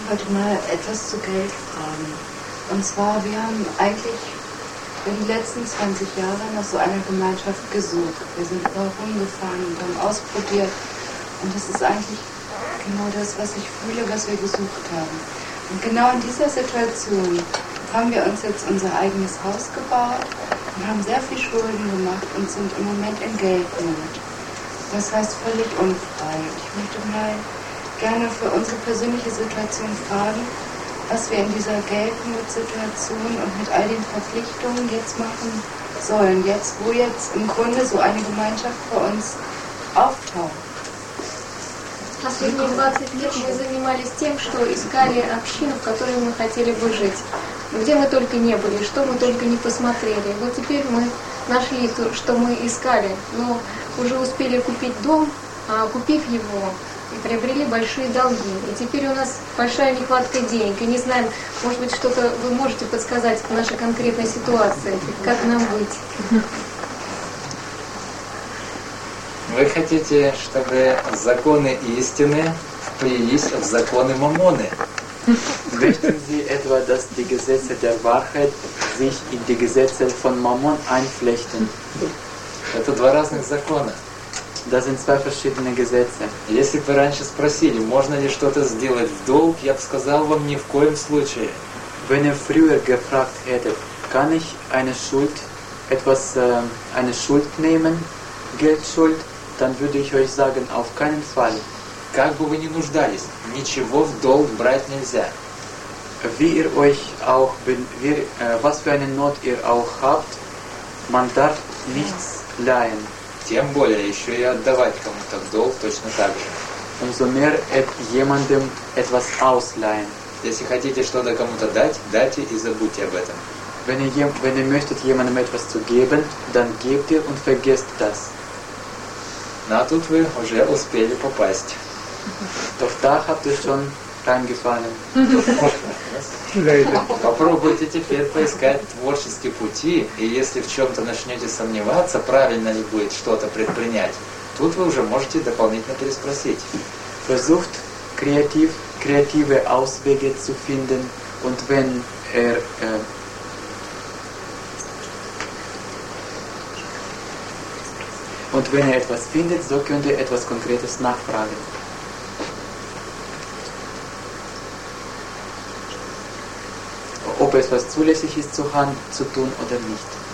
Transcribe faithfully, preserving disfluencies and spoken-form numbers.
wollte mal etwas zu Geld fragen. Und zwar, wir haben eigentlich in den letzten zwanzig Jahren nach so einer Gemeinschaft gesucht. Wir sind überall rumgefahren und haben ausprobiert. Und das ist eigentlich genau das, was ich fühle, was wir gesucht haben. Und genau in dieser Situation haben wir uns jetzt unser eigenes Haus gebaut und haben sehr viel Schulden gemacht und sind im Moment in Geldnot. Das heißt völlig unfrei. Ich möchte mal gerne für unsere persönliche Situation fragen, was wir in dieser Geldnotsituation und mit all den Verpflichtungen jetzt machen sollen. Jetzt, wo jetzt im Grunde so eine Gemeinschaft bei uns auftaucht. Последние двадцать лет мы занимались тем, что искали общину, в которой мы хотели бы жить. Где мы только не были, что мы только не посмотрели. Вот теперь мы нашли то, что мы искали, но уже успели купить дом, а купив его, и приобрели большие долги. И теперь у нас большая нехватка денег. И не знаем, может быть, что-то вы можете подсказать в нашей конкретной ситуации, как нам быть. Вы хотите, чтобы законы истины вплелись в законы Мамоны? Möchten Sie etwa, dass die Gesetze der Wahrheit sich in die Gesetze von Mammon einflechten? Это два разных закона. Das sind zwei verschiedene Gesetze. Если бы вы раньше спросили, можно ли что-то сделать в долг, я бы сказал вам ни в коем случае. Wenn ihr früher gefragt hättet, kann ich eine Schuld, etwas, äh, eine Schuld nehmen, Geldschuld, dann würde ich euch sagen, auf keinen Fall. Как бы вы ни нуждались, ничего в долг брать нельзя. Wie ihr euch auch, wie, äh, was für eine Not ihr auch habt, man darf nichts leihen. Тем более еще и отдавать кому-то в долг точно так же. Umso mehr et jemandem etwas ausleihen. Если хотите что-то кому-то дать, дайте и забудьте об этом. Wenn ihr, wenn ihr möchtet jemandem etwas zu geben, dann gebt ihr und vergesst das. Ну а тут вы уже успели попасть. Doch da habt ihr schon reingefallen. Попробуйте теперь поискать творческие пути, и если в чем-то начнете сомневаться, правильно ли будет что-то предпринять, тут вы уже можете дополнительно переспросить. Versucht kreativ, kreative Auswege zu finden, und wenn er äh, und wenn er etwas findet, so könnt ihr etwas Konkretes nachfragen. Ob es was zulässig ist zu, zu tun oder nicht.